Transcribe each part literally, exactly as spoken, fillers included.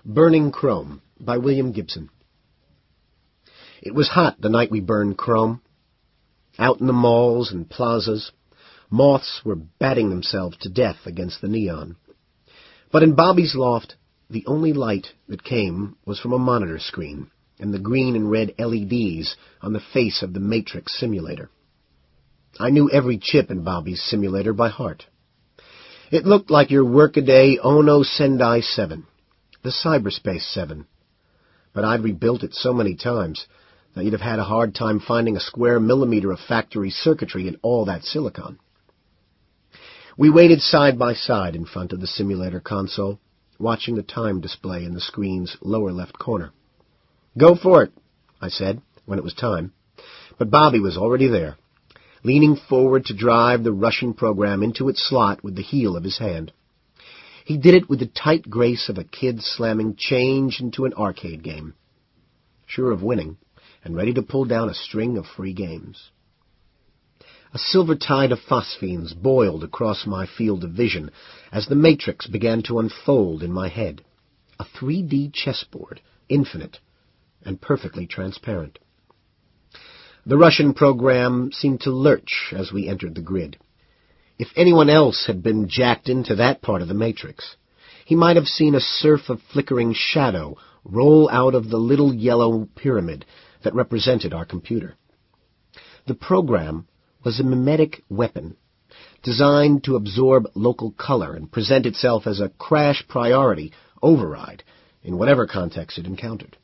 Burning Chrome by William Gibson. It was hot the night we burned Chrome. Out in the malls and plazas, moths were batting themselves to death against the neon. But in Bobby's loft, the only light that came was from a monitor screen and the green and red L E Ds on the face of the Matrix simulator. I knew every chip in Bobby's simulator by heart. It looked like your workaday Ono Sendai seven, the Cyberspace seven. But I'd rebuilt it so many times that you'd have had a hard time finding a square millimeter of factory circuitry in all that silicon. We waited side by side in front of the simulator console, watching the time display in the screen's lower left corner. "Go for it," I said, when it was time. But Bobby was already there, leaning forward to drive the Russian program into its slot with the heel of his hand. He did it with the tight grace of a kid slamming change into an arcade game, sure of winning and ready to pull down a string of free games. A silver tide of phosphenes boiled across my field of vision as the Matrix began to unfold in my head, a three D chessboard, infinite and perfectly transparent. The Russian program seemed to lurch as we entered the grid. If anyone else had been jacked into that part of the Matrix, he might have seen a surf of flickering shadow roll out of the little yellow pyramid that represented our computer. The program was a mimetic weapon designed to absorb local color and present itself as a crash priority override in whatever context it encountered.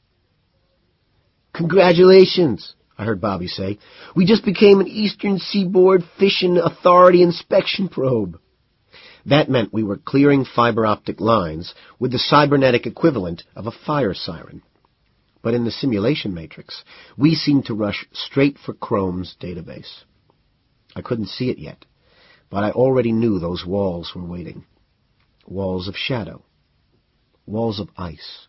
"Congratulations," I heard Bobby say. "We just became an Eastern Seaboard Fission Authority inspection probe." That meant we were clearing fiber optic lines with the cybernetic equivalent of a fire siren. But in the simulation matrix, we seemed to rush straight for Chrome's database. I couldn't see it yet, but I already knew those walls were waiting. Walls of shadow. Walls of ice.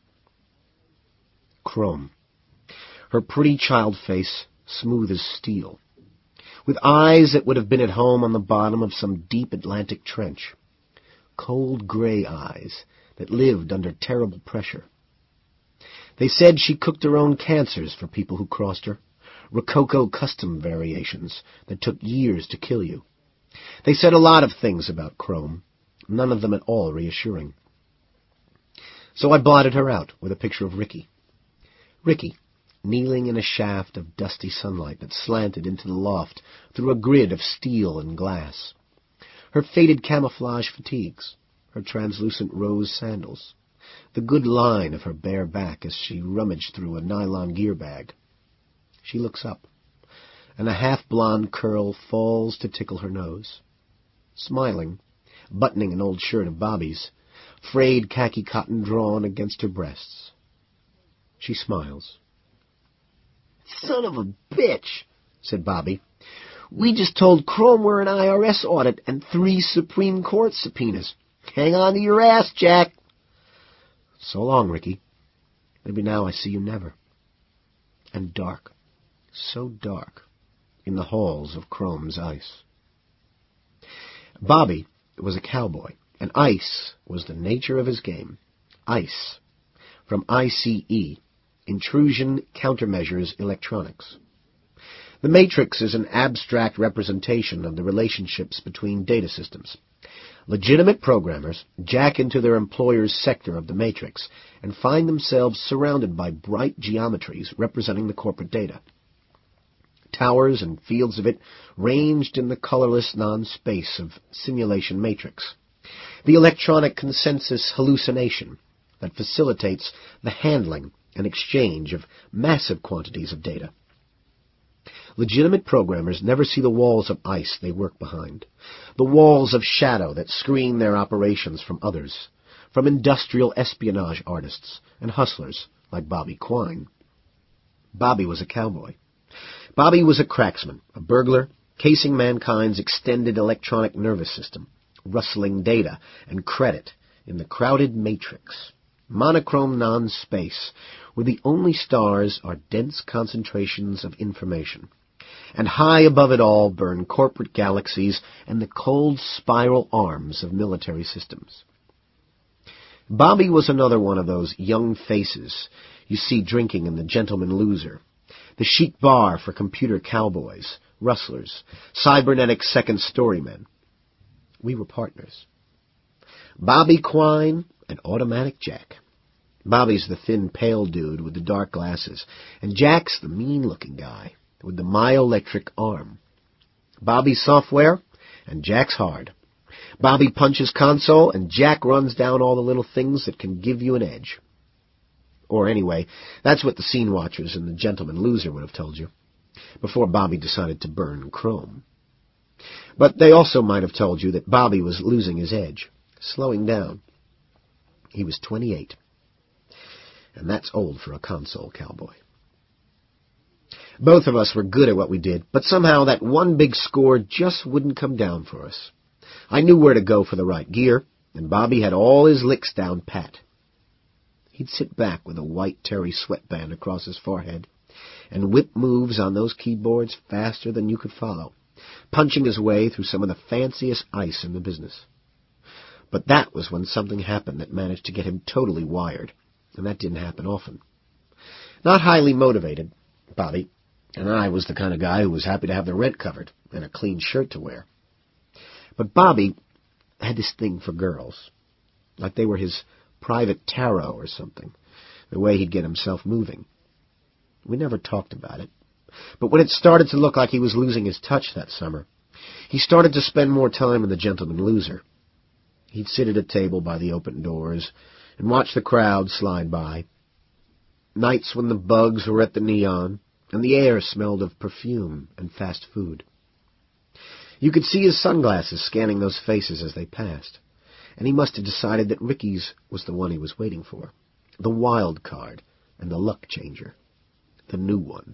Chrome. Her pretty child face smooth as steel, with eyes that would have been at home on the bottom of some deep Atlantic trench. Cold gray eyes that lived under terrible pressure. They said she cooked her own cancers for people who crossed her, Rococo custom variations that took years to kill you. They said a lot of things about Chrome, none of them at all reassuring. So I blotted her out with a picture of Ricky. Ricky, kneeling in a shaft of dusty sunlight that slanted into the loft through a grid of steel and glass. Her faded camouflage fatigues, her translucent rose sandals, the good line of her bare back as she rummaged through a nylon gear bag. She looks up, and a half-blonde curl falls to tickle her nose. Smiling, buttoning an old shirt of Bobby's, frayed khaki cotton drawn against her breasts. She smiles. "Son of a bitch," said Bobby. "We just told Chrome we're an I R S audit and three Supreme Court subpoenas. Hang on to your ass, Jack." "So long, Ricky. Maybe now I see you never." And dark, so dark, in the halls of Chrome's ice. Bobby was a cowboy, and ice was the nature of his game. Ice, from I C E, Intrusion Countermeasures Electronics. The Matrix is an abstract representation of the relationships between data systems. Legitimate programmers jack into their employer's sector of the Matrix and find themselves surrounded by bright geometries representing the corporate data. Towers and fields of it ranged in the colorless non-space of simulation matrix. The electronic consensus hallucination that facilitates the handling and exchange of massive quantities of data. Legitimate programmers never see the walls of ice they work behind, the walls of shadow that screen their operations from others, from industrial espionage artists and hustlers like Bobby Quine. Bobby was a cowboy. Bobby was a cracksman, a burglar, casing mankind's extended electronic nervous system, rustling data and credit in the crowded matrix, monochrome non-space, where the only stars are dense concentrations of information. And high above it all burn corporate galaxies and the cold spiral arms of military systems. Bobby was another one of those young faces you see drinking in the Gentleman Loser, the chic bar for computer cowboys, rustlers, cybernetic second-story men. We were partners. Bobby Quine and Automatic Jack. Bobby's the thin, pale dude with the dark glasses, and Jack's the mean-looking guy with the myoelectric arm. Bobby's software, and Jack's hard. Bobby punches console, and Jack runs down all the little things that can give you an edge. Or anyway, that's what the scene watchers in the Gentleman Loser would have told you, before Bobby decided to burn Chrome. But they also might have told you that Bobby was losing his edge, slowing down. He was twenty-eight. And that's old for a console cowboy. Both of us were good at what we did, but somehow that one big score just wouldn't come down for us. I knew where to go for the right gear, and Bobby had all his licks down pat. He'd sit back with a white terry sweatband across his forehead and whip moves on those keyboards faster than you could follow, punching his way through some of the fanciest ice in the business. But that was when something happened that managed to get him totally wired, and that didn't happen often. Not highly motivated, Bobby, and I was the kind of guy who was happy to have the rent covered and a clean shirt to wear. But Bobby had this thing for girls, like they were his private tarot or something, the way he'd get himself moving. We never talked about it, but when it started to look like he was losing his touch that summer, he started to spend more time in the Gentleman Loser. He'd sit at a table by the open doors and watch the crowd slide by. Nights when the bugs were at the neon and the air smelled of perfume and fast food. You could see his sunglasses scanning those faces as they passed, and he must have decided that Ricky's was the one he was waiting for, the wild card and the luck changer, the new one.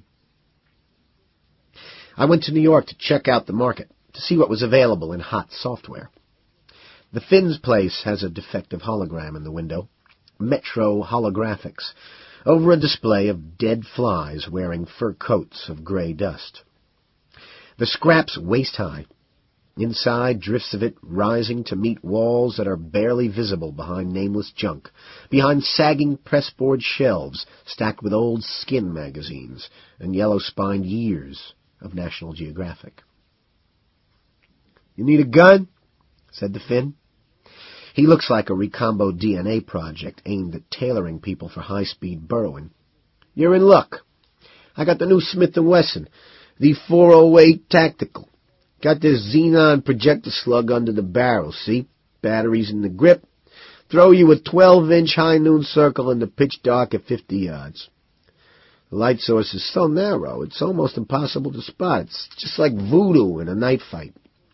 I went to New York to check out the market, to see what was available in hot software. The Finn's place has a defective hologram in the window, Metro Holographics, over a display of dead flies wearing fur coats of gray dust. The scrap's waist-high. Inside, drifts of it rising to meet walls that are barely visible behind nameless junk, behind sagging pressboard shelves stacked with old skin magazines and yellow-spined years of National Geographic. "You need a gun?" said the Finn. He looks like a Recombo D N A project aimed at tailoring people for high-speed burrowing. "You're in luck. I got the new Smith and Wesson, the four oh eight Tactical. Got this xenon projector slug under the barrel, see? Batteries in the grip. Throw you a twelve-inch high-noon circle in the pitch dark at fifty yards. The light source is so narrow, it's almost impossible to spot. It's just like voodoo in a night fight."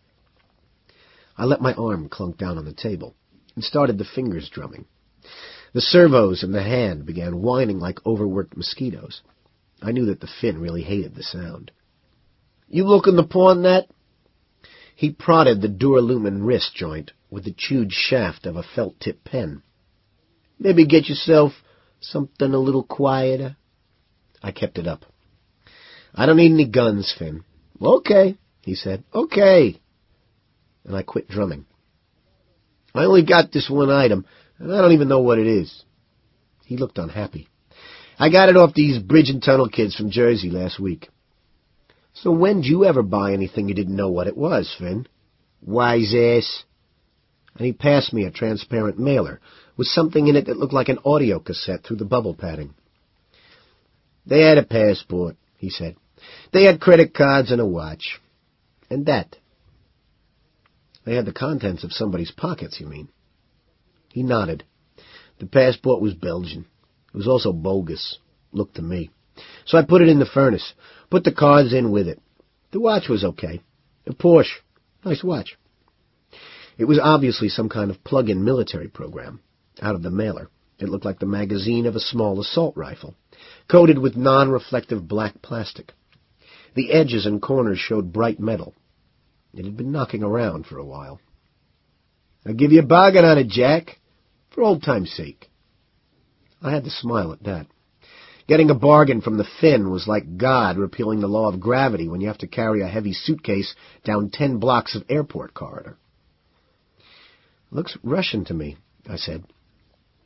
I let my arm clunk down on the table and started the fingers drumming. The servos in the hand began whining like overworked mosquitoes. I knew that the Finn really hated the sound. "You looking to pawn that?" He prodded the Duralumin wrist joint with the chewed shaft of a felt-tip pen. "Maybe get yourself something a little quieter." I kept it up. "I don't need any guns, Finn." "Okay," he said. "Okay." And I quit drumming. "I only got this one item, and I don't even know what it is." He looked unhappy. "I got it off these bridge and tunnel kids from Jersey last week." "So when'd you ever buy anything you didn't know what it was, Finn?" "Wise ass." And he passed me a transparent mailer with something in it that looked like an audio cassette through the bubble padding. "They had a passport," he said. "They had credit cards and a watch. And that." "They had the contents of somebody's pockets, you mean?" He nodded. "The passport was Belgian. It was also bogus, looked to me. So I put it in the furnace, put the cards in with it. The watch was okay. A Porsche. Nice watch." It was obviously some kind of plug-in military program. Out of the mailer, it looked like the magazine of a small assault rifle, coated with non-reflective black plastic. The edges and corners showed bright metal. It had been knocking around for a while. "I'll give you a bargain on it, Jack, for old time's sake." I had to smile at that. Getting a bargain from the Finn was like God repealing the law of gravity when you have to carry a heavy suitcase down ten blocks of airport corridor. "Looks Russian to me," I said.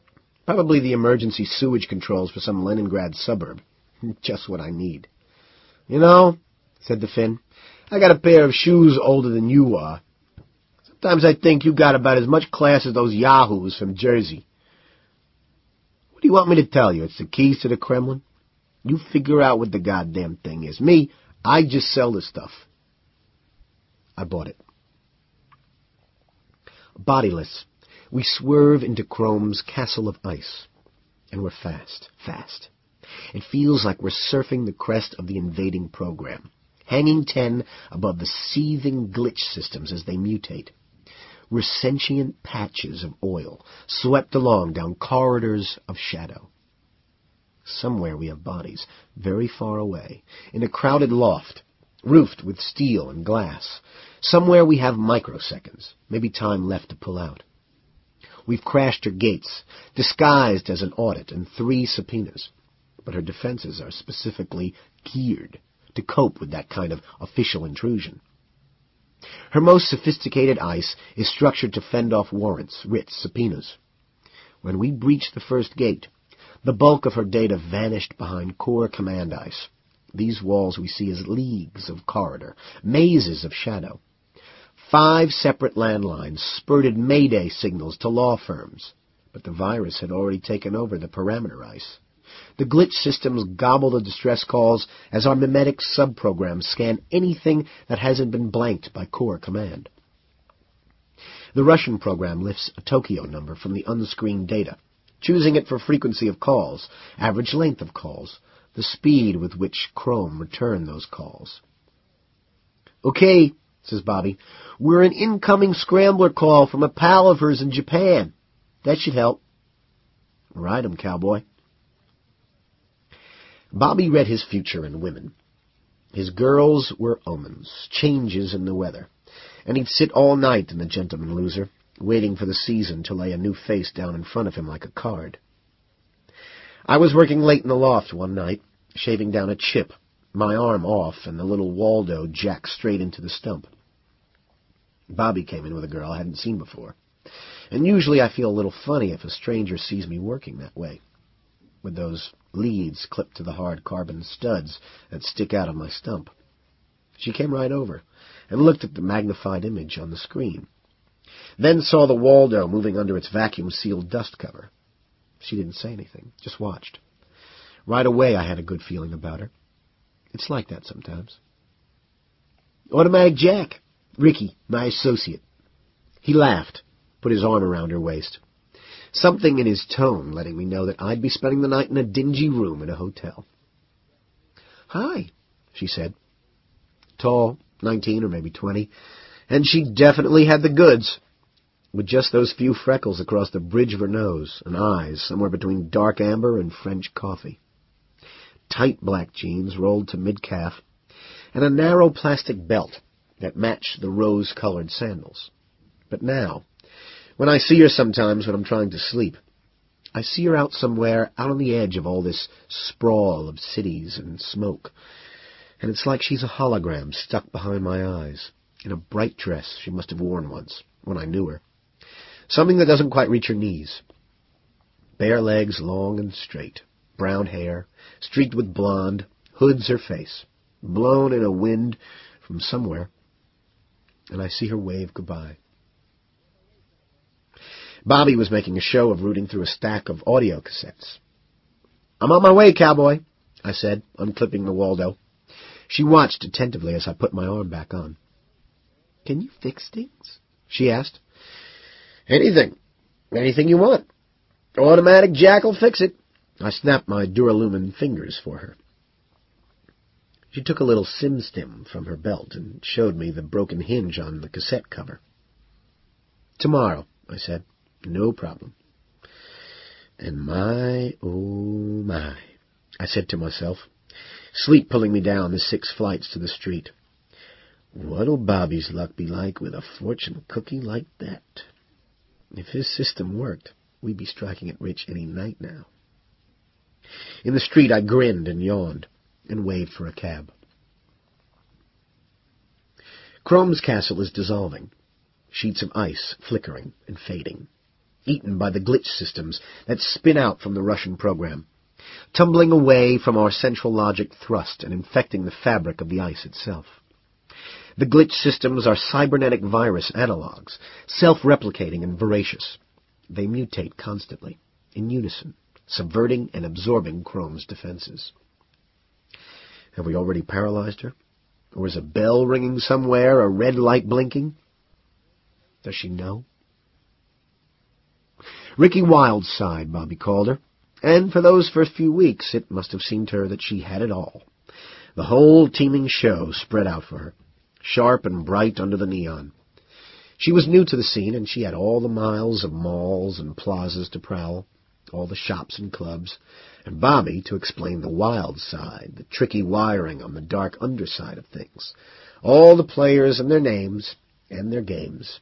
Probably the emergency sewage controls for some Leningrad suburb. Just what I need. You know, said the Finn, I got a pair of shoes older than you are. Sometimes I think you got about as much class as those yahoos from Jersey. What do you want me to tell you? It's the keys to the Kremlin? You figure out what the goddamn thing is. Me, I just sell the stuff. I bought it. Bodiless, we swerve into Chrome's castle of ice. And we're fast, fast. It feels like we're surfing the crest of the invading program, hanging ten above the seething glitch systems as they mutate. We're sentient patches of oil, swept along down corridors of shadow. Somewhere we have bodies, very far away, in a crowded loft, roofed with steel and glass. Somewhere we have microseconds, maybe time left to pull out. We've crashed her gates, disguised as an audit and three subpoenas. But her defenses are specifically geared to cope with that kind of official intrusion. Her most sophisticated ice is structured to fend off warrants, writs, subpoenas. When we breached the first gate, the bulk of her data vanished behind core command ice. These walls we see as leagues of corridor, mazes of shadow. Five separate landlines spurted Mayday signals to law firms, but the virus had already taken over the parameter ice. The glitch systems gobble the distress calls as our mimetic subprograms scan anything that hasn't been blanked by core command. The Russian program lifts a Tokyo number from the unscreened data, choosing it for frequency of calls, average length of calls, the speed with which Chrome returned those calls. Okay, says Bobby, we're an incoming scrambler call from a pal of hers in Japan. That should help. Ride 'em, cowboy. Bobby read his future in women. His girls were omens, changes in the weather, and he'd sit all night in The Gentleman Loser, waiting for the season to lay a new face down in front of him like a card. I was working late in the loft one night, shaving down a chip, my arm off, and the little Waldo jacked straight into the stump. Bobby came in with a girl I hadn't seen before, and usually I feel a little funny if a stranger sees me working that way, with those leads clipped to the hard carbon studs that stick out of my stump. She came right over and looked at the magnified image on the screen, then saw the Waldo moving under its vacuum-sealed dust cover. She didn't say anything, just watched. Right away I had a good feeling about her. It's like that sometimes. Automatic Jack, Ricky, my associate. He laughed, put his arm around her waist. Something in his tone letting me know that I'd be spending the night in a dingy room in a hotel. Hi, she said. Tall, nineteen or maybe twenty, and she definitely had the goods, with just those few freckles across the bridge of her nose and eyes somewhere between dark amber and French coffee. Tight black jeans rolled to mid-calf, and a narrow plastic belt that matched the rose-colored sandals. But now, when I see her sometimes when I'm trying to sleep, I see her out somewhere out on the edge of all this sprawl of cities and smoke, and it's like she's a hologram stuck behind my eyes, in a bright dress she must have worn once, when I knew her. Something that doesn't quite reach her knees. Bare legs, long and straight, brown hair, streaked with blonde, hoods her face, blown in a wind from somewhere, and I see her wave goodbye. Bobby was making a show of rooting through a stack of audio cassettes. I'm on my way, cowboy, I said, unclipping the Waldo. She watched attentively as I put my arm back on. Can you fix things? She asked. Anything. Anything you want. Automatic Jack will fix it. I snapped my Duralumin fingers for her. She took a little sim-stim from her belt and showed me the broken hinge on the cassette cover. Tomorrow, I said. No problem. And my, oh my, I said to myself, sleep pulling me down the six flights to the street. What'll Bobby's luck be like with a fortune cookie like that? If his system worked, we'd be striking it rich any night now. In the street I grinned and yawned and waved for a cab. Chrome's castle is dissolving, sheets of ice flickering and fading. eaten by the glitch systems that spin out from the Russian program, tumbling away from our central logic thrust and infecting the fabric of the ice itself. The glitch systems are cybernetic virus analogs, self-replicating and voracious. They mutate constantly, in unison, subverting and absorbing Chrome's defenses. Have we already paralyzed her? Or is a bell ringing somewhere, a red light blinking? Does she know? Ricky Wildside, Bobby called her, and for those first few weeks it must have seemed to her that she had it all. The whole teeming show spread out for her, sharp and bright under the neon. She was new to the scene, and she had all the miles of malls and plazas to prowl, all the shops and clubs, and Bobby to explain the wild side, the tricky wiring on the dark underside of things, all the players and their names and their games.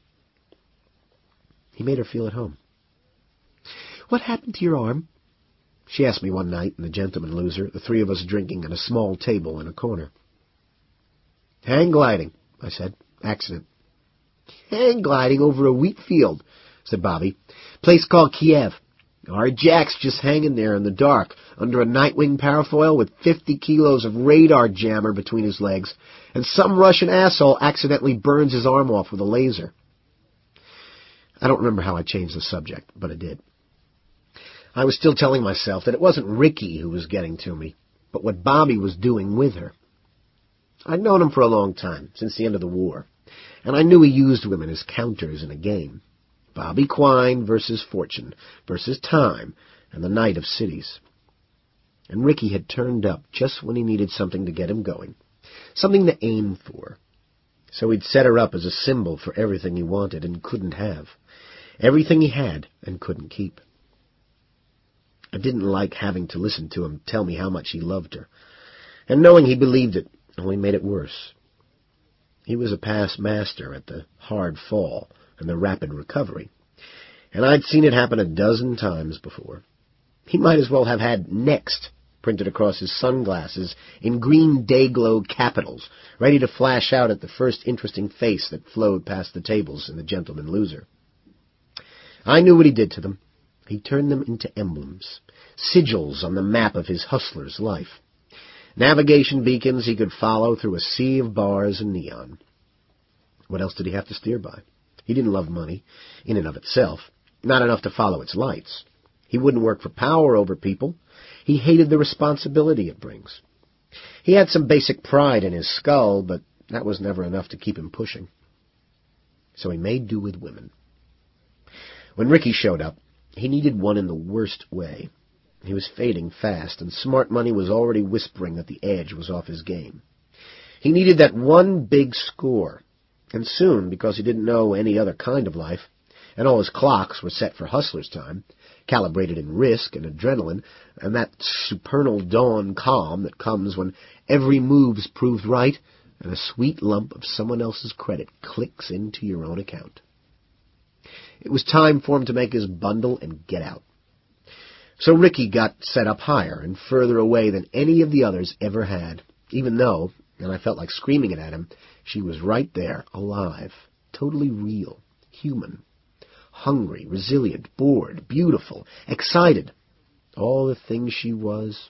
He made her feel at home. "What happened to your arm?" she asked me one night in The Gentleman Loser, the three of us drinking at a small table in a corner. "Hang gliding," I said. "Accident." "Hang gliding over a wheat field," said Bobby. "Place called Kiev. Our Jack's just hanging there in the dark under a Nightwing parafoil with fifty kilos of radar jammer between his legs, and some Russian asshole accidentally burns his arm off with a laser." I don't remember how I changed the subject, but I did. I was still telling myself that it wasn't Ricky who was getting to me, but what Bobby was doing with her. I'd known him for a long time, since the end of the war, and I knew he used women as counters in a game. Bobby Quine versus fortune, versus time, and the night of cities. And Ricky had turned up just when he needed something to get him going, something to aim for. So he'd set her up as a symbol for everything he wanted and couldn't have, everything he had and couldn't keep. I didn't like having to listen to him tell me how much he loved her, and knowing he believed it only made it worse. He was a past master at the hard fall and the rapid recovery, and I'd seen it happen a dozen times before. He might as well have had "Next" printed across his sunglasses in green day-glow capitals, ready to flash out at the first interesting face that flowed past the tables in The Gentleman Loser. I knew what he did to them. He turned them into emblems, sigils on the map of his hustler's life, navigation beacons he could follow through a sea of bars and neon. What else did he have to steer by? He didn't love money, in and of itself, not enough to follow its lights. He wouldn't work for power over people. He hated the responsibility it brings. He had some basic pride in his skull, but that was never enough to keep him pushing. So he made do with women. When Ricky showed up, he needed one in the worst way. He was fading fast, and smart money was already whispering that the edge was off his game. He needed that one big score, and soon, because he didn't know any other kind of life, and all his clocks were set for hustler's time, calibrated in risk and adrenaline, and that supernal dawn calm that comes when every move's proved right, and a sweet lump of someone else's credit clicks into your own account. It was time for him to make his bundle and get out. So Ricky got set up higher and further away than any of the others ever had, even though, and I felt like screaming it at him, she was right there, alive, totally real, human, hungry, resilient, bored, beautiful, excited, all the things she was.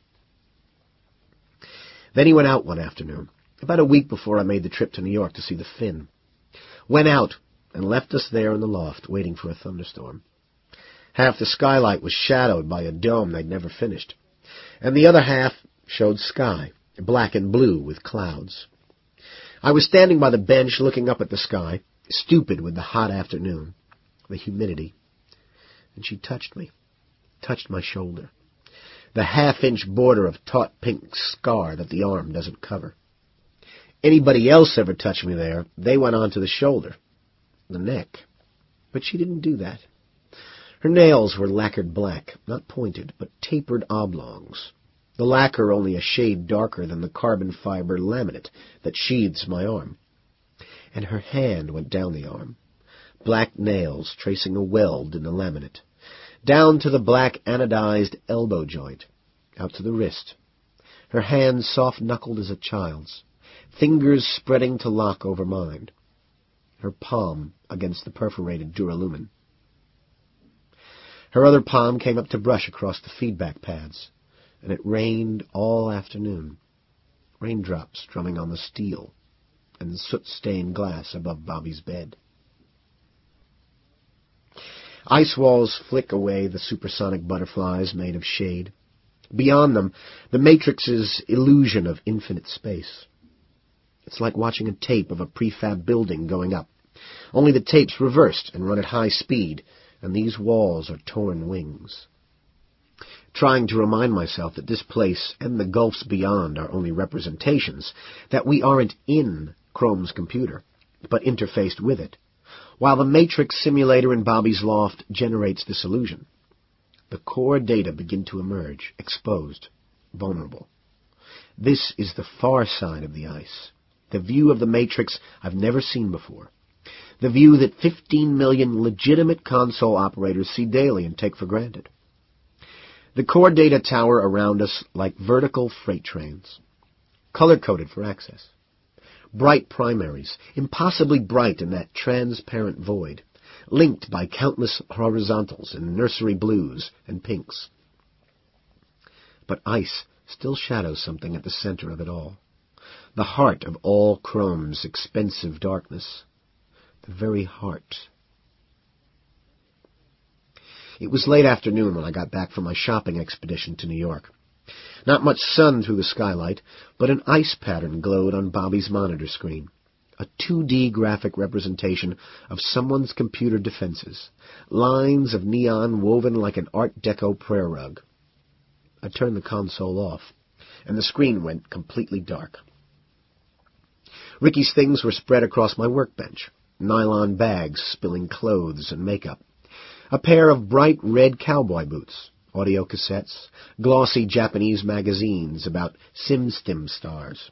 Then he went out one afternoon, about a week before I made the trip to New York to see the Finn. Went out and left us there in the loft, waiting for a thunderstorm. Half the skylight was shadowed by a dome they'd never finished, and the other half showed sky, black and blue with clouds. I was standing by the bench looking up at the sky, stupid with the hot afternoon, the humidity, and she touched me, touched my shoulder, the half-inch border of taut pink scar that the arm doesn't cover. Anybody else ever touched me there, they went on to the shoulder, the neck, but she didn't do that. Her nails were lacquered black, not pointed, but tapered oblongs, the lacquer only a shade darker than the carbon fiber laminate that sheathes my arm. And her hand went down the arm, black nails tracing a weld in the laminate, down to the black anodized elbow joint, out to the wrist, her hand soft-knuckled as a child's, fingers spreading to lock over mine, her palm against the perforated duralumin. Her other palm came up to brush across the feedback pads, and it rained all afternoon, raindrops drumming on the steel and soot-stained glass above Bobby's bed. Ice walls flick away the supersonic butterflies made of shade. Beyond them, the Matrix's illusion of infinite space. It's like watching a tape of a prefab building going up, only the tape's reversed and run at high speed, and these walls are torn wings. Trying to remind myself that this place and the gulfs beyond are only representations, that we aren't in Chrome's computer, but interfaced with it, while the Matrix simulator in Bobby's loft generates this illusion. The core data begin to emerge, exposed, vulnerable. This is the far side of the ice, the view of the Matrix I've never seen before, the view that fifteen million legitimate console operators see daily and take for granted. The core data tower around us like vertical freight trains, color-coded for access. Bright primaries, impossibly bright in that transparent void, linked by countless horizontals in nursery blues and pinks. But ice still shadows something at the center of it all, the heart of all Chrome's expensive darkness, the very heart. It was late afternoon when I got back from my shopping expedition to New York. Not much sun through the skylight, but an ice pattern glowed on Bobby's monitor screen. A two D graphic representation of someone's computer defenses. Lines of neon woven like an Art Deco prayer rug. I turned the console off, and the screen went completely dark. Ricky's things were spread across my workbench. Nylon bags spilling clothes and makeup. A pair of bright red cowboy boots. Audio cassettes, glossy Japanese magazines about SimStim stars.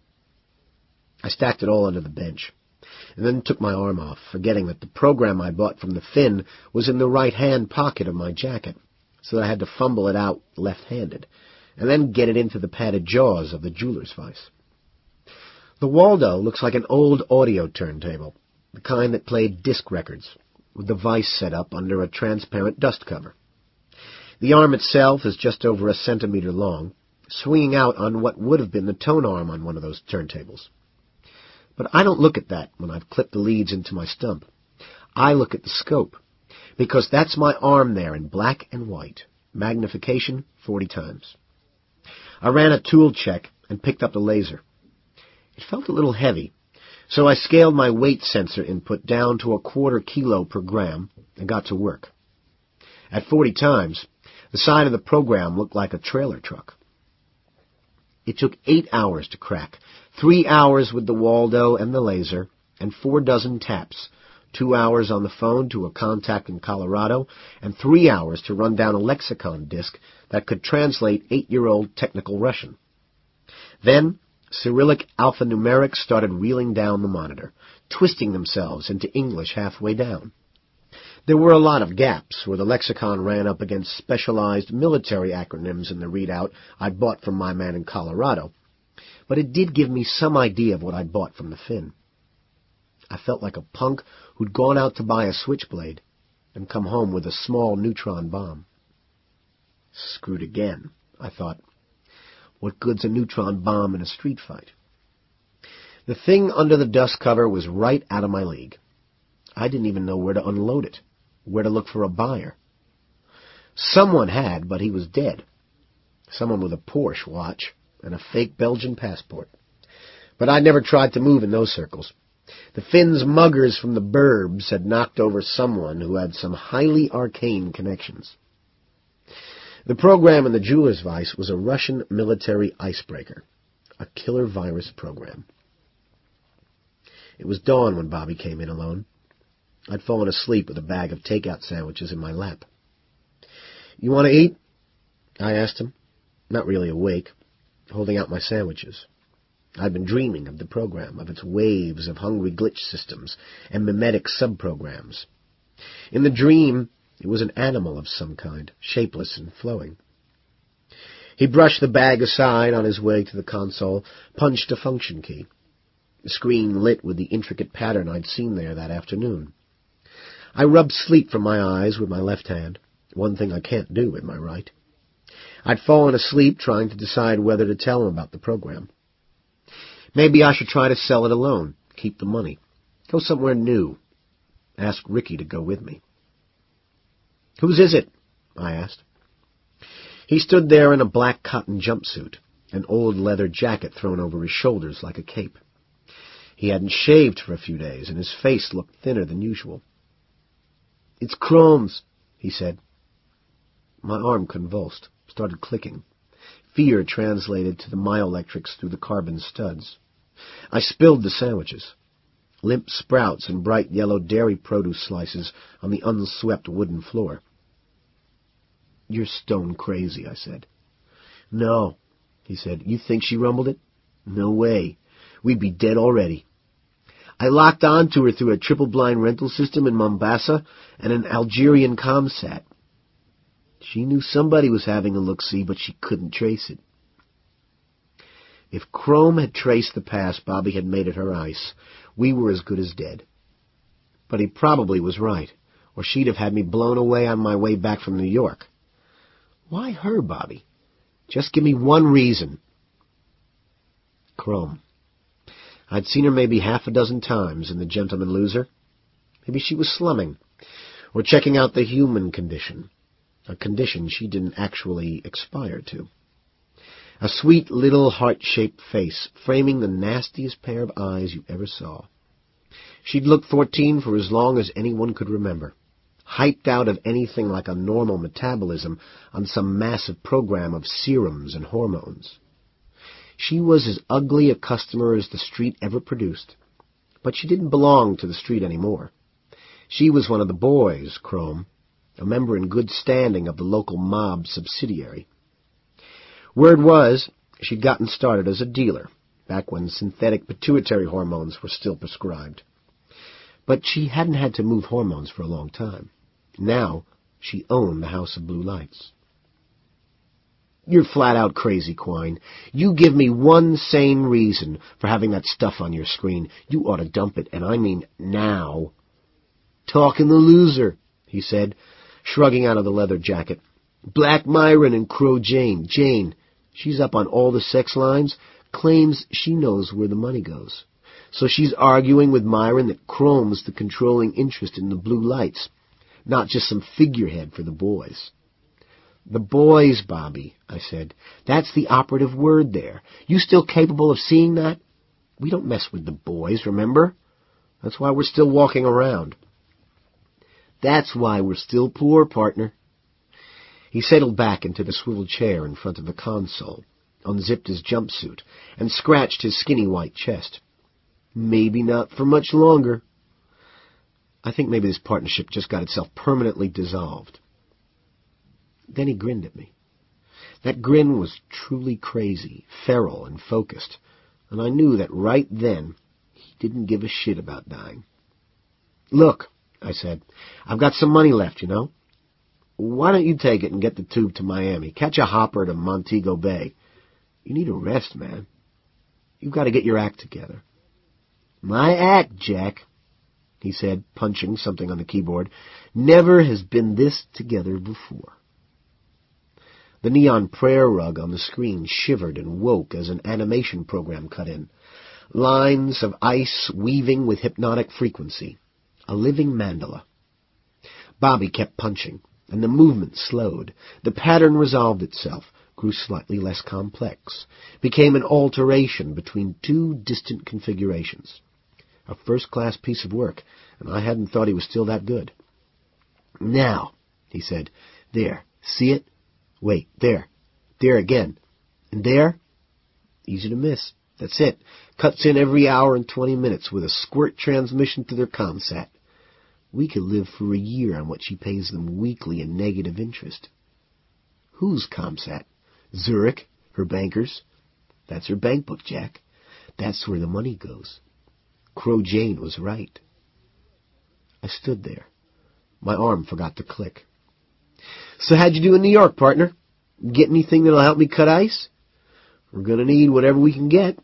I stacked it all under the bench, and then took my arm off, forgetting that the program I bought from the Finn was in the right-hand pocket of my jacket, so that I had to fumble it out left-handed, and then get it into the padded jaws of the jeweler's vice. The Waldo looks like an old audio turntable, the kind that played disc records, with the vice set up under a transparent dust cover. The arm itself is just over a centimeter long, swinging out on what would have been the tone arm on one of those turntables. But I don't look at that when I've clipped the leads into my stump. I look at the scope, because that's my arm there in black and white, magnification forty times. I ran a tool check and picked up the laser. It felt a little heavy, so I scaled my weight sensor input down to a quarter kilo per gram and got to work. At forty times, the side of the program looked like a trailer truck. It took eight hours to crack, three hours with the Waldo and the laser, and four dozen taps, two hours on the phone to a contact in Colorado, and three hours to run down a lexicon disk that could translate eight-year-old technical Russian. Then, Cyrillic alphanumerics started reeling down the monitor, twisting themselves into English halfway down. There were a lot of gaps where the lexicon ran up against specialized military acronyms in the readout I bought from my man in Colorado, but it did give me some idea of what I'd bought from the Finn. I felt like a punk who'd gone out to buy a switchblade and come home with a small neutron bomb. Screwed again, I thought. What good's a neutron bomb in a street fight? The thing under the dust cover was right out of my league. I didn't even know where to unload it, where to look for a buyer. Someone had, but he was dead. Someone with a Porsche watch and a fake Belgian passport. But I never tried to move in those circles. The Finn's muggers from the burbs had knocked over someone who had some highly arcane connections. The program in the jeweler's vice was a Russian military icebreaker, a killer virus program. It was dawn when Bobby came in alone. I'd fallen asleep with a bag of takeout sandwiches in my lap. "You want to eat?" I asked him, not really awake, holding out my sandwiches. I'd been dreaming of the program, of its waves of hungry glitch systems and mimetic subprograms. In the dream, it was an animal of some kind, shapeless and flowing. He brushed the bag aside on his way to the console, punched a function key. The screen lit with the intricate pattern I'd seen there that afternoon. I rubbed sleep from my eyes with my left hand, One thing I can't do, am I right? I'd fallen asleep trying to decide whether to tell him about the program. Maybe I should try to sell it alone, keep the money, go somewhere new, ask Ricky to go with me. "Whose is it?" I asked. He stood there in a black cotton jumpsuit, an old leather jacket thrown over his shoulders like a cape. He hadn't shaved for a few days, and his face looked thinner than usual. "It's Chrome's," he said. My arm convulsed, started clicking. Fear translated to the myoelectrics through the carbon studs. I spilled the sandwiches, limp sprouts and bright yellow dairy produce slices on the unswept wooden floor. "You're stone crazy," I said. "No," he said. "You think she rumbled it? No way. We'd be dead already. I locked on to her through a triple-blind rental system in Mombasa and an Algerian ComSat. She knew somebody was having a look-see, but she couldn't trace it." If Chrome had traced the pass Bobby had made at her ice, we were as good as dead. But he probably was right, or she'd have had me blown away on my way back from New York. Why her, Bobby? Just give me one reason. Chrome. I'd seen her maybe half a dozen times in The Gentleman Loser. Maybe she was slumming, or checking out the human condition, a condition she didn't actually aspire to. A sweet little heart-shaped face, framing the nastiest pair of eyes you ever saw. She'd looked fourteen for as long as anyone could remember, hyped out of anything like a normal metabolism on some massive program of serums and hormones. She was as ugly a customer as the street ever produced, but she didn't belong to the street anymore. She was one of the boys, Chrome, a member in good standing of the local mob subsidiary. Word was, she'd gotten started as a dealer, back when synthetic pituitary hormones were still prescribed. But she hadn't had to move hormones for a long time. Now, she owned the House of Blue Lights. "You're flat-out crazy, Quine. You give me one sane reason for having that stuff on your screen. You ought to dump it, and I mean now." "Talking the loser," he said, shrugging out of the leather jacket. "Black Myron and Crow Jane. Jane, she's up on all the sex lines, claims she knows where the money goes. So she's arguing with Myron that Chrome's the controlling interest in the Blue Lights, not just some figurehead for the boys." "The boys, Bobby," I said. "That's the operative word there. You still capable of seeing that? We don't mess with the boys, remember? That's why we're still walking around." "That's why we're still poor, partner." He settled back into the swivel chair in front of the console, unzipped his jumpsuit, and scratched his skinny white chest. "Maybe not for much longer." I think maybe this partnership just got itself permanently dissolved. Then he grinned at me. That grin was truly crazy, feral, and focused, and I knew that right then he didn't give a shit about dying. "Look," I said, "I've got some money left, you know. Why don't you take it and get the tube to Miami? Catch a hopper to Montego Bay. You need a rest, man. You've got to get your act together." "My act, Jack," he said, punching something on the keyboard, "never has been this together before." The neon prayer rug on the screen shivered and woke as an animation program cut in. Lines of ice weaving with hypnotic frequency. A living mandala. Bobby kept punching, and the movement slowed. The pattern resolved itself, grew slightly less complex, became an alteration between two distant configurations. A first-class piece of work, and I hadn't thought he was still that good. "Now," he said, "there, see it? Wait, there, there again, and there? Easy to miss. That's it. Cuts in every hour and twenty minutes with a squirt transmission to their ComSat. We could live for a year on what she pays them weekly in negative interest." "Whose ComSat? Zurich? Her bankers?" "That's her bank book, Jack. That's where the money goes." Crow Jane was right. I stood there. My arm forgot to click. "So how'd you do in New York, partner? Get anything that'll help me cut ice? We're going to need whatever we can get."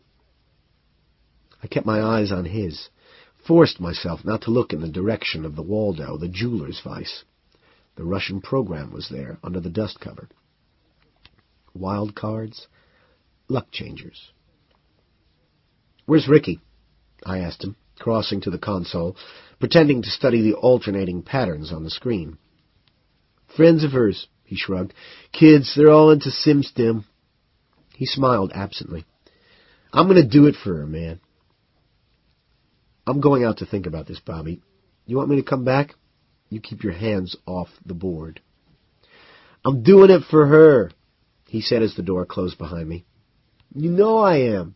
I kept my eyes on his, forced myself not to look in the direction of the Waldo, the jeweler's vice. The Russian program was there, under the dust cover. Wild cards, luck changers. "Where's Ricky?" I asked him, crossing to the console, pretending to study the alternating patterns on the screen. "Friends of hers," he shrugged. "Kids, they're all into SimStim." He smiled absently. "I'm going to do it for her, man." "I'm going out to think about this, Bobby. You want me to come back? You keep your hands off the board." "I'm doing it for her," he said as the door closed behind me. "You know I am."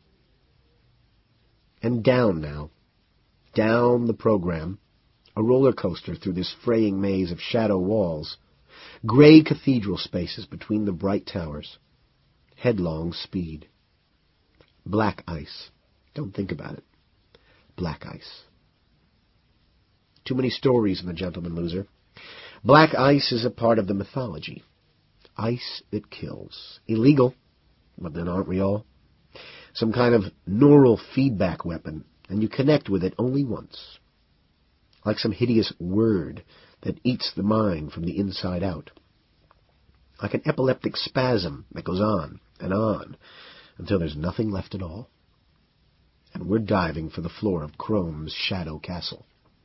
And down now. Down the program. A roller coaster through this fraying maze of shadow walls. Gray cathedral spaces between the bright towers. Headlong speed. Black ice. Don't think about it. Black ice. Too many stories in The Gentleman Loser. Black ice is a part of the mythology. Ice that kills. Illegal, but then aren't we all? Some kind of neural feedback weapon, and you connect with it only once. Like some hideous word that eats the mind from the inside out. Like an epileptic spasm that goes on and on until there's nothing left at all. And we're diving for the floor of Chrome's shadow castle.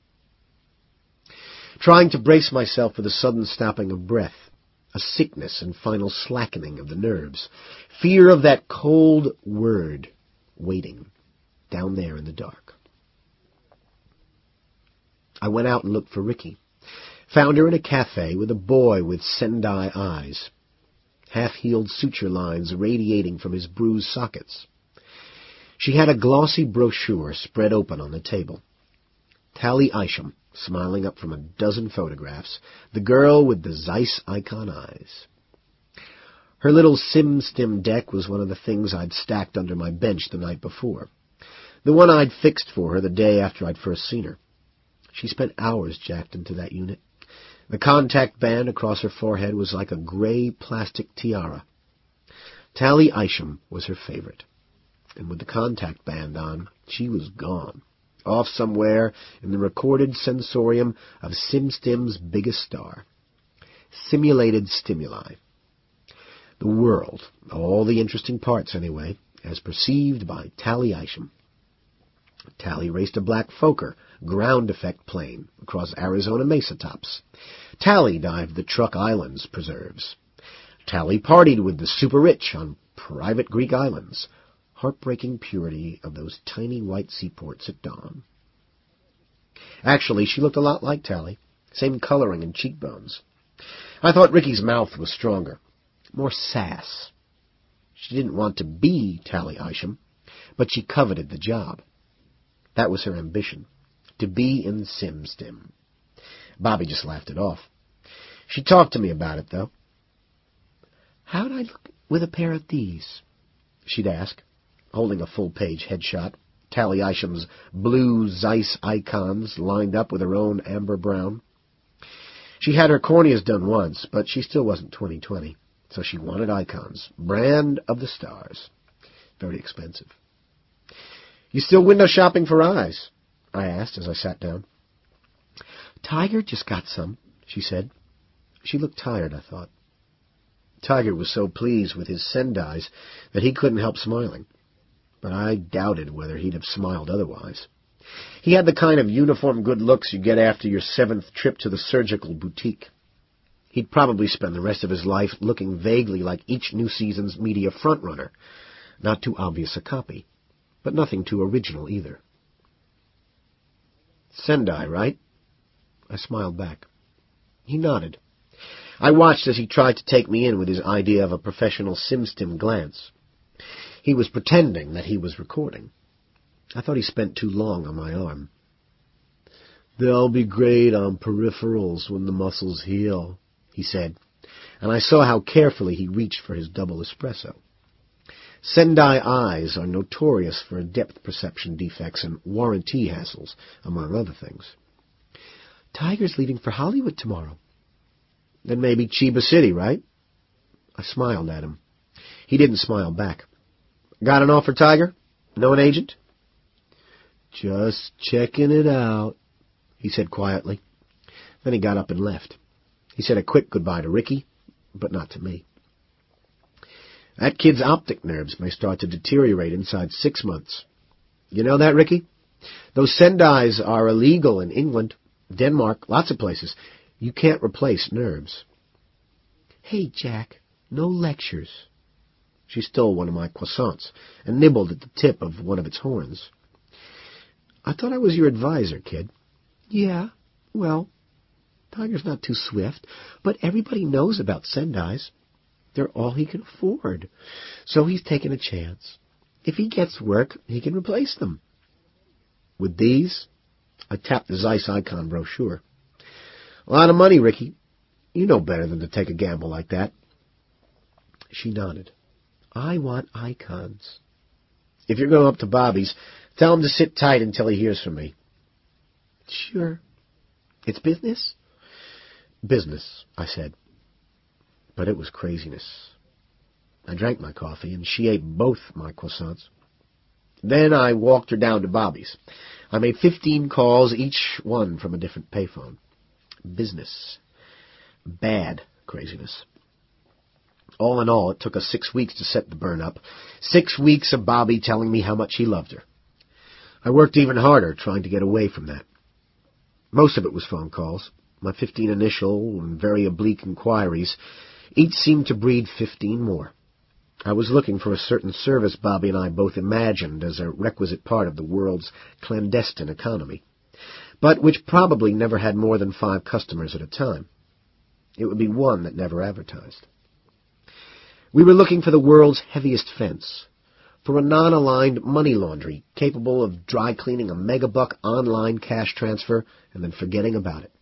Trying to brace myself for the sudden stopping of breath, a sickness and final slackening of the nerves, fear of that cold word waiting down there in the dark. I went out and looked for Ricky. Found her in a cafe with a boy with Sendai eyes, half-healed suture lines radiating from his bruised sockets. She had a glossy brochure spread open on the table. Tally Isham, smiling up from a dozen photographs, the girl with the Zeiss icon eyes. Her little SimStim deck was one of the things I'd stacked under my bench the night before, the one I'd fixed for her the day after I'd first seen her. She spent hours jacked into that unit. The contact band across her forehead was like a gray plastic tiara. Tally Isham was her favorite, and with the contact band on, she was gone. Off somewhere in the recorded sensorium of SimStim's biggest star. Simulated stimuli. The world, all the interesting parts anyway, as perceived by Tally Isham. Tally raced a black Fokker ground effect plane across Arizona mesa tops. Tally dived the Truk Islands preserves. Tally partied with the super rich on private Greek islands. Heartbreaking purity of those tiny white seaports at dawn. Actually, she looked a lot like Tally. Same coloring and cheekbones. I thought Ricky's mouth was stronger. More sass. She didn't want to be Tally Isham, but she coveted the job. That was her ambition. To be in SimStim. Bobby just laughed it off. She talked to me about it, though. "How'd I look with a pair of these?" she'd ask, holding a full-page headshot, Tally Isham's blue Zeiss icons lined up with her own amber brown. She had her corneas done once, but she still wasn't twenty twenty, so she wanted icons. Brand of the stars. Very expensive. "You still window shopping for eyes?" I asked as I sat down. "Tiger just got some," she said. She looked tired, I thought. Tiger was so pleased with his Sendais that he couldn't help smiling. But I doubted whether he'd have smiled otherwise. He had the kind of uniform good looks you get after your seventh trip to the surgical boutique. He'd probably spend the rest of his life looking vaguely like each new season's media frontrunner. Not too obvious a copy, but nothing too original either. "Sendai, right?" I smiled back. He nodded. I watched as he tried to take me in with his idea of a professional SimStim glance. He was pretending that he was recording. I thought he spent too long on my arm. "They'll be great on peripherals when the muscles heal," he said, and I saw how carefully he reached for his double espresso. Sendai eyes are notorious for depth perception defects and warranty hassles, among other things. "Tiger's leaving for Hollywood tomorrow." "Then maybe Chiba City, right?" I smiled at him. He didn't smile back. "Got an offer, Tiger? Know an agent?" "Just checking it out," he said quietly. Then he got up and left. He said a quick goodbye to Ricky, but not to me. That kid's optic nerves may start to deteriorate inside six months. You know that, Ricky? Those Sendais are illegal in England, Denmark, lots of places. You can't replace nerves. Hey, Jack, no lectures. She stole one of my croissants and nibbled at the tip of one of its horns. I thought I was your advisor, kid. Yeah, well, Tiger's not too swift, but everybody knows about Sendais. They're all he can afford. So he's taking a chance. If he gets work, he can replace them. With these, I tapped the Zeiss Icon brochure. A lot of money, Ricky. You know better than to take a gamble like that. She nodded. I want icons. If you're going up to Bobby's, tell him to sit tight until he hears from me. Sure. It's business? Business, I said. But it was craziness. I drank my coffee, and she ate both my croissants. Then I walked her down to Bobby's. I made fifteen calls, each one from a different payphone. Business. Bad craziness. All in all, it took us six weeks to set the burn up. Six weeks of Bobby telling me how much he loved her. I worked even harder trying to get away from that. Most of it was phone calls. My fifteen initial and very oblique inquiries. Each seemed to breed fifteen more. I was looking for a certain service Bobby and I both imagined as a requisite part of the world's clandestine economy, but which probably never had more than five customers at a time. It would be one that never advertised. We were looking for the world's heaviest fence, for a non-aligned money laundry capable of dry cleaning a megabuck online cash transfer and then forgetting about it.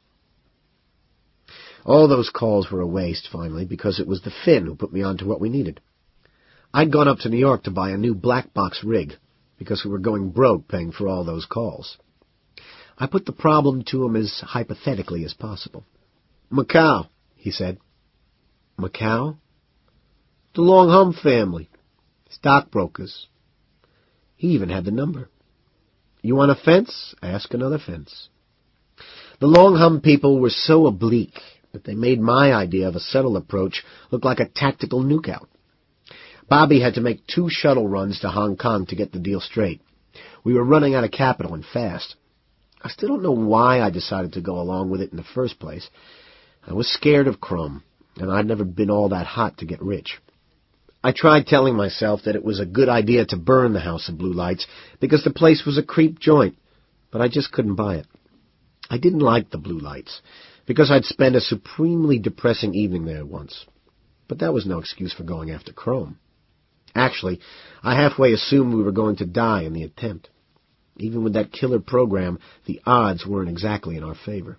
All those calls were a waste, finally, because it was the Finn who put me on to what we needed. I'd gone up to New York to buy a new black box rig, because we were going broke paying for all those calls. I put the problem to him as hypothetically as possible. Macau, he said. Macau? The Long Hum family. Stockbrokers. He even had the number. You want a fence? Ask another fence. The Long Hum people were so oblique that they made my idea of a subtle approach look like a tactical nuke-out. Bobby had to make two shuttle runs to Hong Kong to get the deal straight. We were running out of capital and fast. I still don't know why I decided to go along with it in the first place. I was scared of Crum, and I'd never been all that hot to get rich. I tried telling myself that it was a good idea to burn the House of Blue Lights because the place was a creep joint, but I just couldn't buy it. I didn't like the Blue Lights because I'd spent a supremely depressing evening there once. But that was no excuse for going after Chrome. Actually, I halfway assumed we were going to die in the attempt. Even with that killer program, the odds weren't exactly in our favor.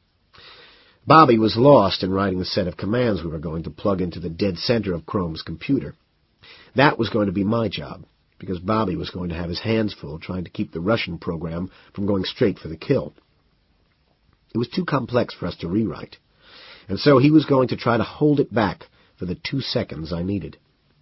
Bobby was lost in writing the set of commands we were going to plug into the dead center of Chrome's computer. That was going to be my job, because Bobby was going to have his hands full trying to keep the Russian program from going straight for the kill. It was too complex for us to rewrite, and so he was going to try to hold it back for the two seconds I needed.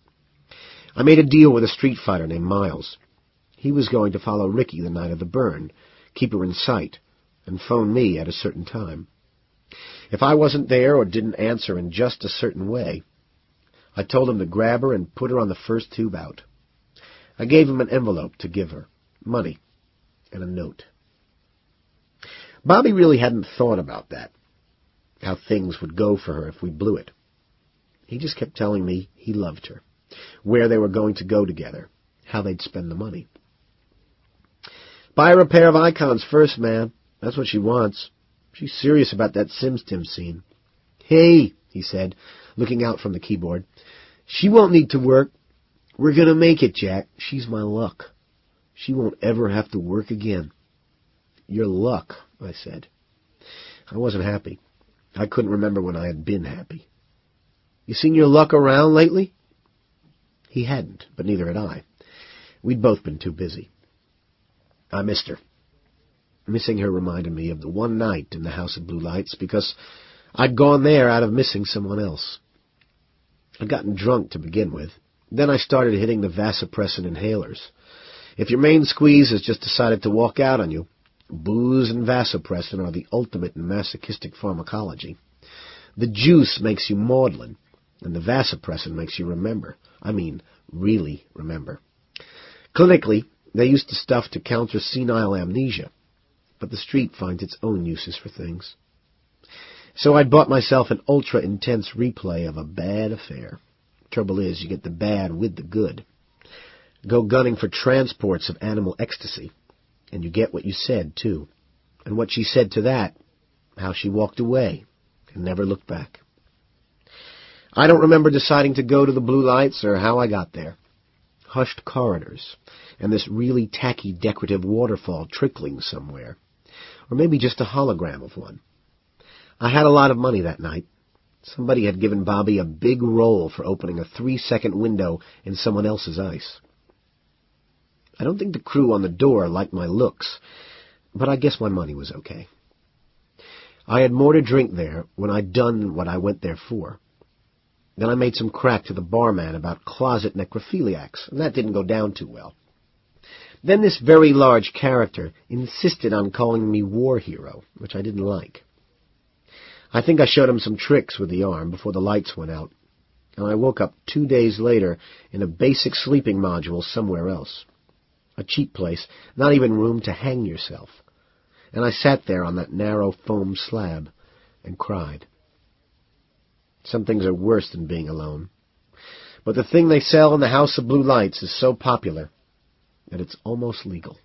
I made a deal with a street fighter named Miles. He was going to follow Ricky the night of the burn, keep her in sight, and phone me at a certain time. If I wasn't there or didn't answer in just a certain way, I told him to grab her and put her on the first tube out. I gave him an envelope to give her, money, and a note. Bobby really hadn't thought about that, how things would go for her if we blew it. He just kept telling me he loved her, where they were going to go together, how they'd spend the money. Buy her a pair of icons first, man. That's what she wants. She's serious about that SimStim scene. Hey, he said, looking out from the keyboard. She won't need to work. We're going to make it, Jack. She's my luck. She won't ever have to work again. Your luck, I said. I wasn't happy. I couldn't remember when I had been happy. You seen your luck around lately? He hadn't, but neither had I. We'd both been too busy. I missed her. Missing her reminded me of the one night in the House of Blue Lights because I'd gone there out of missing someone else. I'd gotten drunk to begin with. Then I started hitting the vasopressin inhalers. If your main squeeze has just decided to walk out on you, booze and vasopressin are the ultimate in masochistic pharmacology. The juice makes you maudlin, and the vasopressin makes you remember. I mean, really remember. Clinically, they used the stuff to counter senile amnesia, but the street finds its own uses for things. So I'd bought myself an ultra-intense replay of a bad affair. Trouble is, you get the bad with the good. Go gunning for transports of animal ecstasy, and you get what you said, too. And what she said to that, how she walked away and never looked back. I don't remember deciding to go to the Blue Lights or how I got there. Hushed corridors, and this really tacky decorative waterfall trickling somewhere. Or maybe just a hologram of one. I had a lot of money that night. Somebody had given Bobby a big roll for opening a three-second window in someone else's ice. I don't think the crew on the door liked my looks, but I guess my money was okay. I had more to drink there when I'd done what I went there for. Then I made some crack to the barman about closet necrophiliacs, and that didn't go down too well. Then this very large character insisted on calling me war hero, which I didn't like. I think I showed him some tricks with the arm before the lights went out, and I woke up two days later in a basic sleeping module somewhere else. A cheap place, not even room to hang yourself. And I sat there on that narrow foam slab and cried. Some things are worse than being alone. But the thing they sell in the House of Blue Lights is so popular that it's almost legal.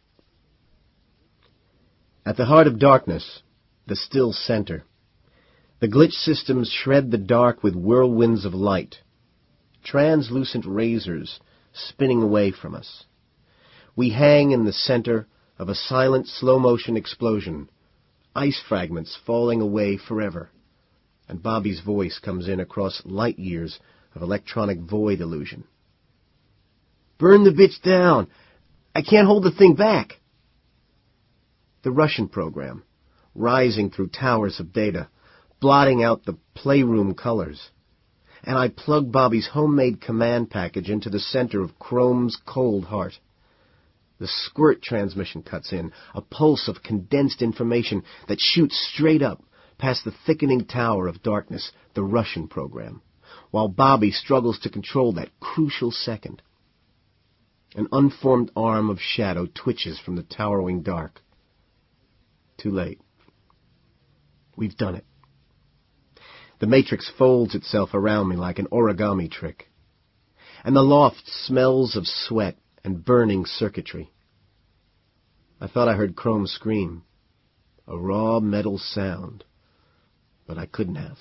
At the heart of darkness, the still center, the glitch systems shred the dark with whirlwinds of light, translucent razors spinning away from us. We hang in the center of a silent slow-motion explosion, ice fragments falling away forever, and Bobby's voice comes in across light years of electronic void illusion. "Burn the bitch down! I can't hold the thing back!" The Russian program, rising through towers of data, blotting out the playroom colors. And I plug Bobby's homemade command package into the center of Chrome's cold heart. The squirt transmission cuts in, a pulse of condensed information that shoots straight up past the thickening tower of darkness, the Russian program, while Bobby struggles to control that crucial second. An unformed arm of shadow twitches from the towering dark. Too late. We've done it. The matrix folds itself around me like an origami trick, and the loft smells of sweat and burning circuitry. I thought I heard Chrome scream, a raw metal sound, but I couldn't have.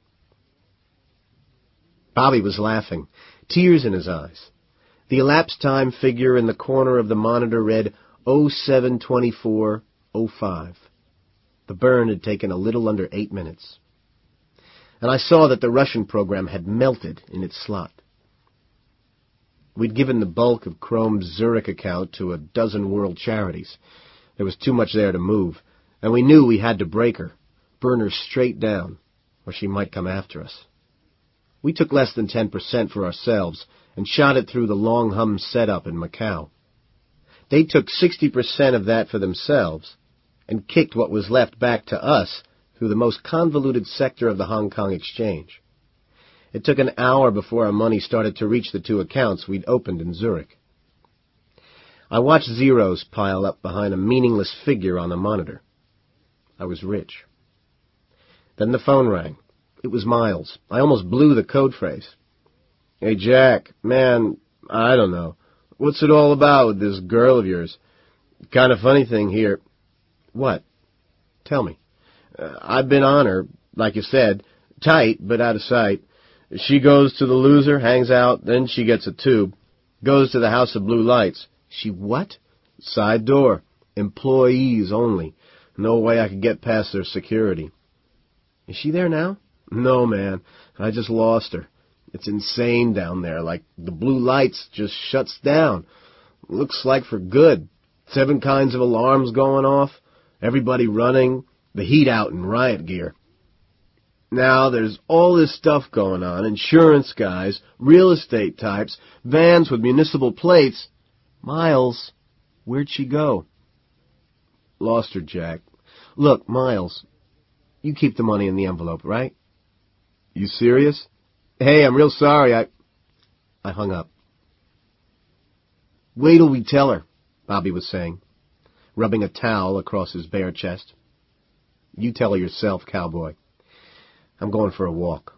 Bobby was laughing, tears in his eyes. The elapsed time figure in the corner of the monitor read oh seven twenty-four oh five. The burn had taken a little under eight minutes. And I saw that the Russian program had melted in its slot. We'd given the bulk of Chrome's Zurich account to a dozen world charities. There was too much there to move, and we knew we had to break her, burn her straight down, or she might come after us. We took less than ten percent for ourselves and shot it through the Long Hum setup in Macau. They took sixty percent of that for themselves and kicked what was left back to us through the most convoluted sector of the Hong Kong exchange. It took an hour before our money started to reach the two accounts we'd opened in Zurich. I watched zeros pile up behind a meaningless figure on the monitor. I was rich. Then the phone rang. It was Miles. I almost blew the code phrase. "Hey, Jack, man, I don't know. What's it all about with this girl of yours? Kind of funny thing here." "What? Tell me." Uh, "I've been on her, like you said, tight but out of sight. She goes to the loser, hangs out, then she gets a tube, goes to the House of Blue Lights." "She what?" "Side door. Employees only. No way I could get past their security." "Is she there now?" "No, man. I just lost her. It's insane down there, like the Blue Lights just shuts down. Looks like for good. Seven kinds of alarms going off, everybody running, the heat out in riot gear. Now, there's all this stuff going on, insurance guys, real estate types, vans with municipal plates." "Miles, where'd she go?" "Lost her, Jack. Look, Miles, you keep the money in the envelope, right?" You serious? Hey, I'm real sorry. I... I hung up. Wait till we tell her, Bobby was saying, rubbing a towel across his bare chest. You tell her yourself, cowboy. I'm going for a walk.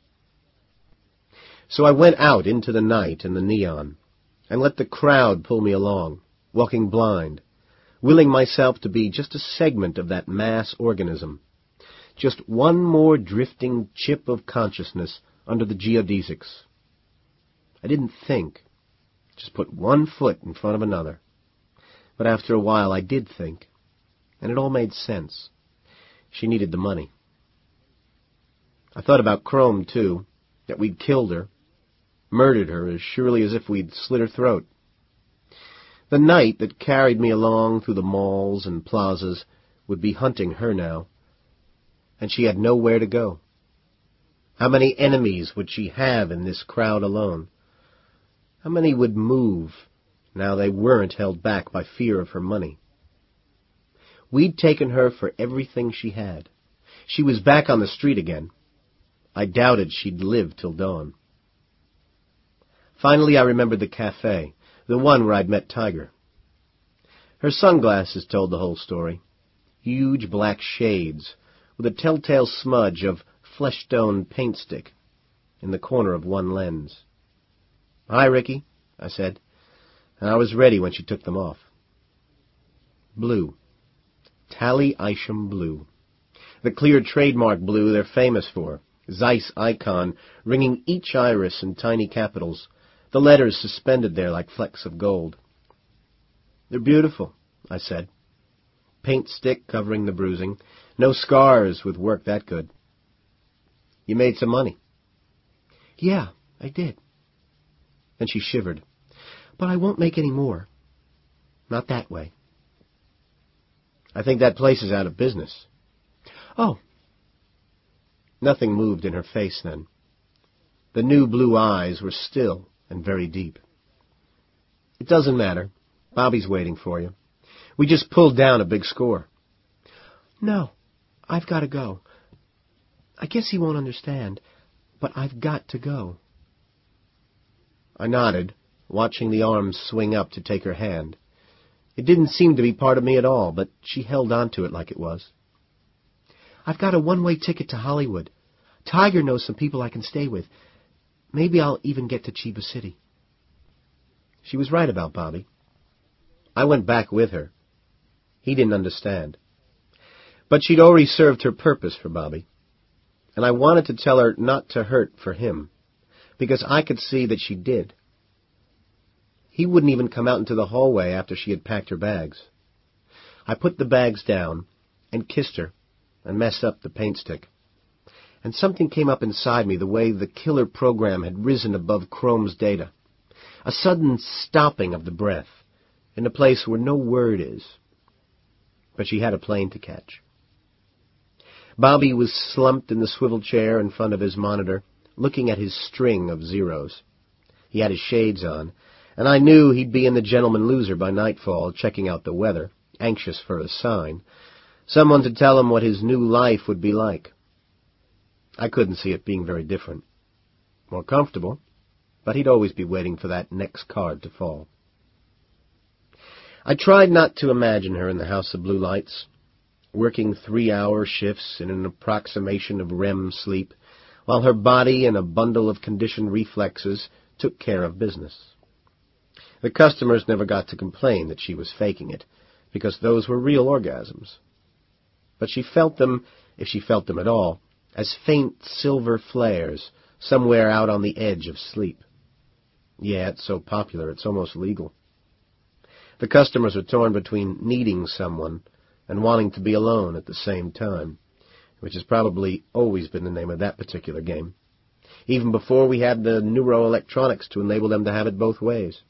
So I went out into the night and the neon, and let the crowd pull me along, walking blind, willing myself to be just a segment of that mass organism, just one more drifting chip of consciousness under the geodesics. I didn't think, just put one foot in front of another. But after a while I did think, and it all made sense. She needed the money. I thought about Chrome, too, that we'd killed her, murdered her as surely as if we'd slit her throat. The night that carried me along through the malls and plazas would be hunting her now, and she had nowhere to go. How many enemies would she have in this crowd alone? How many would move now they weren't held back by fear of her money? We'd taken her for everything she had. She was back on the street again. I doubted she'd live till dawn. Finally, I remembered the cafe, the one where I'd met Tiger. Her sunglasses told the whole story. Huge black shades, with a telltale smudge of flesh-tone paint stick in the corner of one lens. "Hi, Ricky," I said, and I was ready when she took them off. Blue. Tally Isham blue. The clear trademark blue they're famous for, Zeiss icon, ringing each iris in tiny capitals, the letters suspended there like flecks of gold. "They're beautiful," I said. Paint stick covering the bruising, no scars with work that good. "You made some money." "Yeah, I did." Then she shivered. "But I won't make any more. Not that way." "I think that place is out of business." "Oh." Nothing moved in her face then. The new blue eyes were still and very deep. "It doesn't matter. Bobby's waiting for you. We just pulled down a big score." "No, I've got to go. I guess he won't understand, but I've got to go." I nodded, watching the arms swing up to take her hand. It didn't seem to be part of me at all, but she held on to it like it was. "I've got a one-way ticket to Hollywood. Tiger knows some people I can stay with. Maybe I'll even get to Chiba City." She was right about Bobby. I went back with her. He didn't understand. But she'd already served her purpose for Bobby, and I wanted to tell her not to hurt for him, because I could see that she did. He wouldn't even come out into the hallway after she had packed her bags. I put the bags down and kissed her and messed up the paint stick. And something came up inside me the way the killer program had risen above Chrome's data. A sudden stopping of the breath in a place where no word is. But she had a plane to catch. Bobby was slumped in the swivel chair in front of his monitor, looking at his string of zeros. He had his shades on, and I knew he'd be in the Gentleman Loser by nightfall, checking out the weather, anxious for a sign, someone to tell him what his new life would be like. I couldn't see it being very different. More comfortable, but he'd always be waiting for that next card to fall. I tried not to imagine her in the House of Blue Lights, working three-hour shifts in an approximation of R E M sleep, while her body and a bundle of conditioned reflexes took care of business. The customers never got to complain that she was faking it, because those were real orgasms. But she felt them, if she felt them at all, as faint silver flares somewhere out on the edge of sleep. Yeah, it's so popular, it's almost legal. The customers are torn between needing someone and wanting to be alone at the same time, which has probably always been the name of that particular game, even before we had the neuroelectronics to enable them to have it both ways.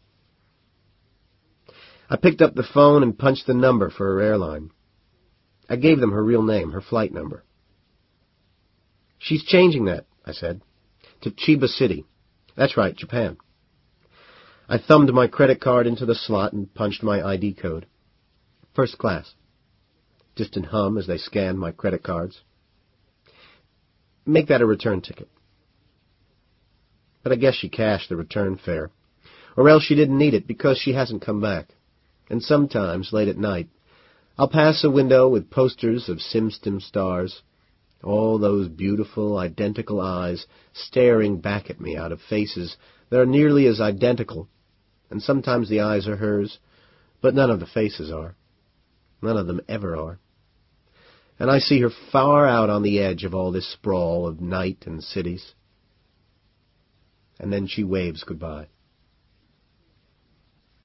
I picked up the phone and punched the number for her airline. I gave them her real name, her flight number. "She's changing that," I said, "to Chiba City. That's right, Japan." I thumbed my credit card into the slot and punched my I D code. First class. Distant hum as they scanned my credit cards. "Make that a return ticket." But I guess she cashed the return fare. Or else she didn't need it because she hasn't come back. And sometimes, late at night, I'll pass a window with posters of SimStim stars, all those beautiful, identical eyes staring back at me out of faces that are nearly as identical, and sometimes the eyes are hers, but none of the faces are. None of them ever are. And I see her far out on the edge of all this sprawl of night and cities. And then she waves goodbye.